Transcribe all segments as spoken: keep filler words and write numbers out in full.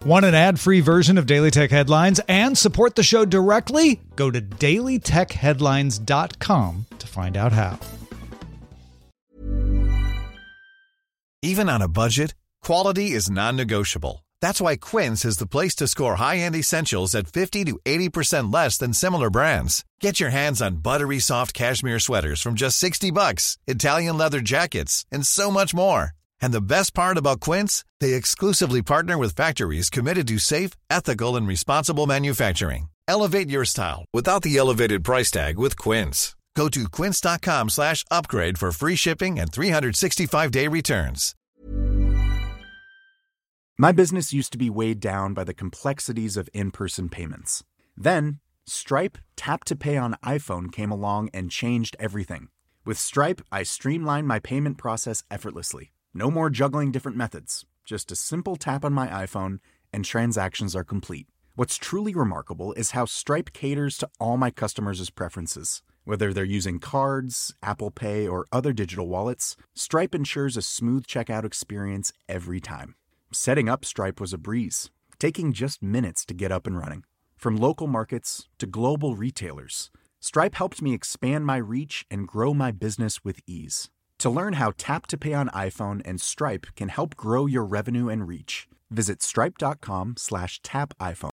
Want an ad-free version of Daily Tech Headlines and support the show directly? Go to daily tech headlines dot com to find out how. Even on a budget, quality is non-negotiable. That's why Quince is the place to score high-end essentials at fifty to eighty percent less than similar brands. Get your hands on buttery soft cashmere sweaters from just sixty bucks, Italian leather jackets, and so much more. And the best part about Quince, they exclusively partner with factories committed to safe, ethical, and responsible manufacturing. Elevate your style without the elevated price tag with Quince. Go to quince.com slash upgrade for free shipping and three sixty-five day returns. My business used to be weighed down by the complexities of in-person payments. Then, Stripe Tap to Pay on iPhone came along and changed everything. With Stripe, I streamlined my payment process effortlessly. No more juggling different methods. Just a simple tap on my iPhone and transactions are complete. What's truly remarkable is how Stripe caters to all my customers' preferences. Whether they're using cards, Apple Pay, or other digital wallets, Stripe ensures a smooth checkout experience every time. Setting up Stripe was a breeze, taking just minutes to get up and running. From local markets to global retailers, Stripe helped me expand my reach and grow my business with ease. To learn how Tap to Pay on iPhone and Stripe can help grow your revenue and reach, visit stripe.com slash tap iPhone.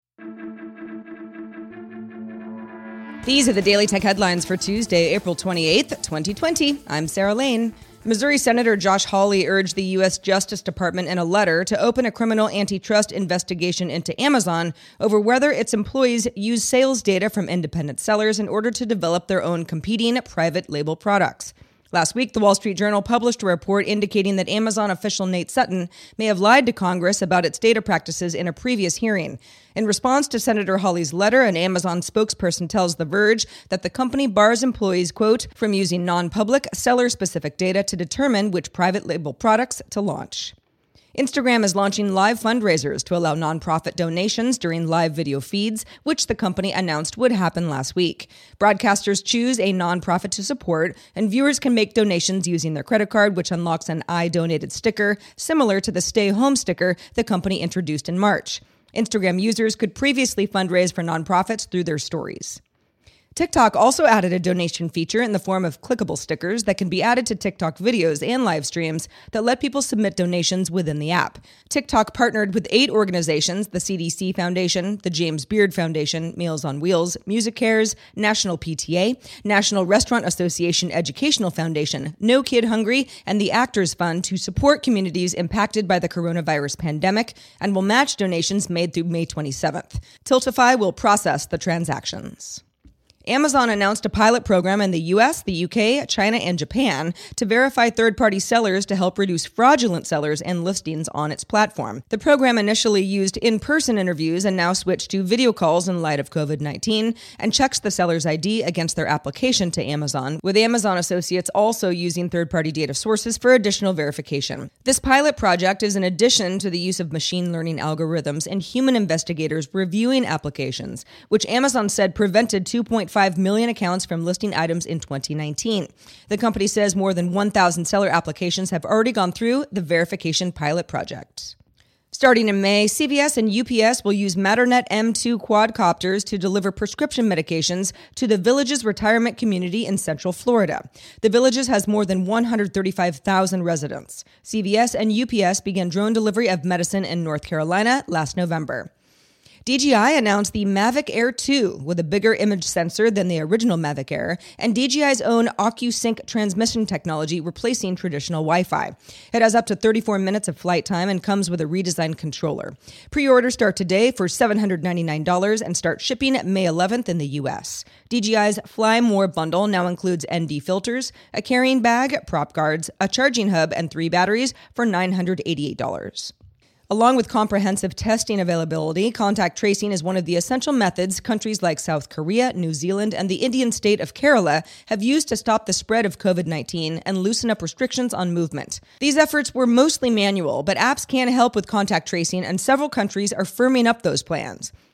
These are the Daily Tech Headlines for Tuesday, April twenty-eighth, twenty twenty. I'm Sarah Lane. Missouri Senator Josh Hawley urged the U S Justice Department in a letter to open a criminal antitrust investigation into Amazon over whether its employees use sales data from independent sellers in order to develop their own competing private label products. Last week, the Wall Street Journal published a report indicating that Amazon official Nate Sutton may have lied to Congress about its data practices in a previous hearing. In response to Senator Hawley's letter, an Amazon spokesperson tells The Verge that the company bars employees, quote, from using non-public, seller-specific data to determine which private label products to launch. Instagram is launching live fundraisers to allow nonprofit donations during live video feeds, which the company announced would happen last week. Broadcasters choose a nonprofit to support, and viewers can make donations using their credit card, which unlocks an I donated sticker, similar to the Stay Home sticker the company introduced in March. Instagram users could previously fundraise for nonprofits through their stories. TikTok also added a donation feature in the form of clickable stickers that can be added to TikTok videos and live streams that let people submit donations within the app. TikTok partnered with eight organizations, the C D C Foundation, the James Beard Foundation, Meals on Wheels, Music Cares, National P T A, National Restaurant Association Educational Foundation, No Kid Hungry, and the Actors Fund to support communities impacted by the coronavirus pandemic and will match donations made through May twenty-seventh. Tiltify will process the transactions. Amazon announced a pilot program in the U S, the U K, China, and Japan to verify third-party sellers to help reduce fraudulent sellers and listings on its platform. The program initially used in-person interviews and now switched to video calls in light of covid nineteen and checks the seller's I D against their application to Amazon, with Amazon associates also using third-party data sources for additional verification. This pilot project is in addition to the use of machine learning algorithms and human investigators reviewing applications, which Amazon said prevented two point five million accounts from listing items in twenty nineteen. The company says more than one thousand seller applications have already gone through the verification pilot project. Starting in May, C V S and U P S will use Matternet M two quadcopters to deliver prescription medications to the Villages retirement community in Central Florida. The Villages has more than one hundred thirty-five thousand residents. C V S and U P S began drone delivery of medicine in North Carolina last November. D J I announced the Mavic Air two with a bigger image sensor than the original Mavic Air, and D J I's own OcuSync transmission technology replacing traditional Wi-Fi. It has up to thirty-four minutes of flight time and comes with a redesigned controller. Pre-orders start today for seven hundred ninety-nine dollars and start shipping May eleventh in the U S. D J I's Fly More bundle now includes N D filters, a carrying bag, prop guards, a charging hub, and three batteries for nine hundred eighty-eight dollars. Along with comprehensive testing availability, contact tracing is one of the essential methods countries like South Korea, New Zealand, and the Indian state of Kerala have used to stop the spread of covid nineteen and loosen up restrictions on movement. These efforts were mostly manual, but apps can help with contact tracing, and several countries are firming up those plans.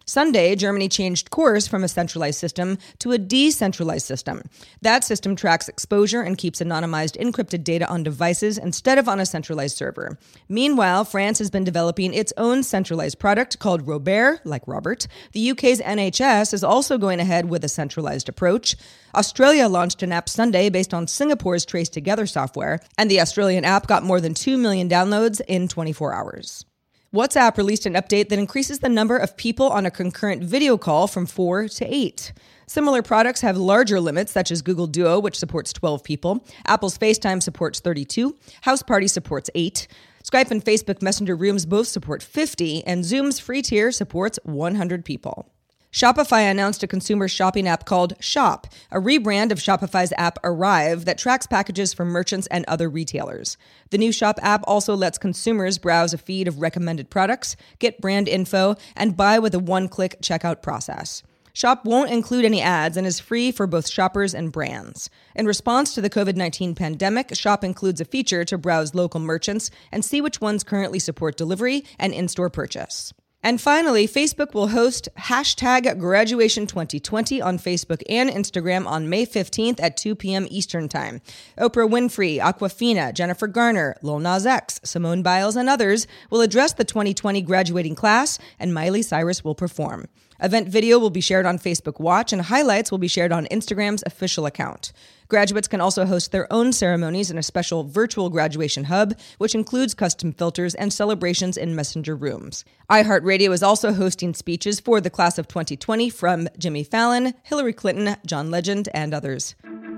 Sunday, Germany changed course from a centralized system to a decentralized system. That system tracks exposure and keeps anonymized encrypted data on devices instead of on a centralized server. Meanwhile, France has been developing its own centralized product called Robert, like Robert. The U K's N H S is also going ahead with a centralized approach. Australia launched an app Sunday based on Singapore's Trace Together software, and the Australian app got more than two million downloads in twenty-four hours. WhatsApp released an update that increases the number of people on a concurrent video call from four to eight. Similar products have larger limits, such as Google Duo, which supports twelve people. Apple's FaceTime supports thirty-two. House Party supports eight. Skype and Facebook Messenger Rooms both support fifty, and Zoom's free tier supports one hundred people. Shopify announced a consumer shopping app called Shop, a rebrand of Shopify's app Arrive that tracks packages from merchants and other retailers. The new Shop app also lets consumers browse a feed of recommended products, get brand info, and buy with a one-click checkout process. Shop won't include any ads and is free for both shoppers and brands. In response to the covid nineteen pandemic, Shop includes a feature to browse local merchants and see which ones currently support delivery and in-store purchase. And finally, Facebook will host hashtag Graduation twenty twenty on Facebook and Instagram on May fifteenth at two p.m. Eastern Time. Oprah Winfrey, Aquafina, Jennifer Garner, Lil Nas X, Simone Biles, and others will address the twenty twenty graduating class, and Miley Cyrus will perform. Event video will be shared on Facebook Watch, and highlights will be shared on Instagram's official account. Graduates can also host their own ceremonies in a special virtual graduation hub, which includes custom filters and celebrations in messenger rooms. iHeartRadio is also hosting speeches for the class of twenty twenty from Jimmy Fallon, Hillary Clinton, John Legend, and others.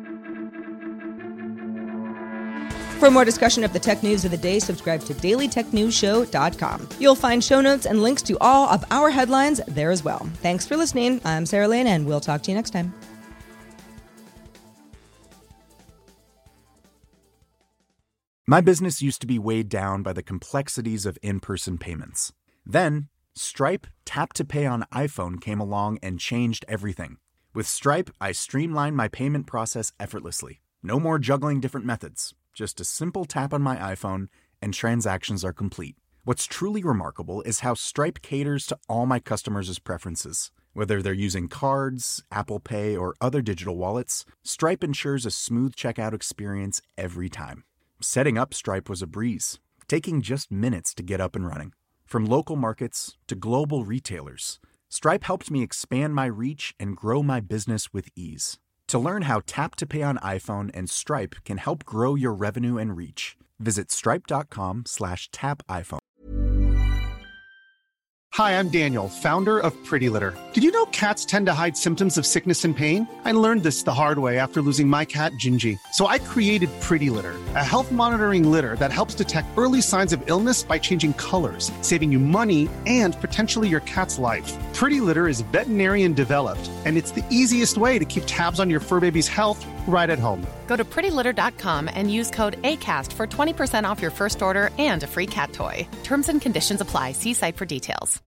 For more discussion of the tech news of the day, subscribe to daily tech news show dot com. You'll find show notes and links to all of our headlines there as well. Thanks for listening. I'm Sarah Lane, and we'll talk to you next time. My business used to be weighed down by the complexities of in-person payments. Then, Stripe Tap to Pay on iPhone came along and changed everything. With Stripe, I streamlined my payment process effortlessly. No more juggling different methods. Just a simple tap on my iPhone, and transactions are complete. What's truly remarkable is how Stripe caters to all my customers' preferences. Whether they're using cards, Apple Pay, or other digital wallets, Stripe ensures a smooth checkout experience every time. Setting up Stripe was a breeze, taking just minutes to get up and running. From local markets to global retailers, Stripe helped me expand my reach and grow my business with ease. To learn how Tap to Pay on iPhone and Stripe can help grow your revenue and reach, visit stripe.com slash tap iPhone. Hi, I'm Daniel, founder of Pretty Litter. Did you know cats tend to hide symptoms of sickness and pain? I learned this the hard way after losing my cat, Gingy. So I created Pretty Litter, a health monitoring litter that helps detect early signs of illness by changing colors, saving you money and potentially your cat's life. Pretty Litter is veterinarian developed, and it's the easiest way to keep tabs on your fur baby's health right at home. Go to pretty litter dot com and use code ACAST for twenty percent off your first order and a free cat toy. Terms and conditions apply. See site for details.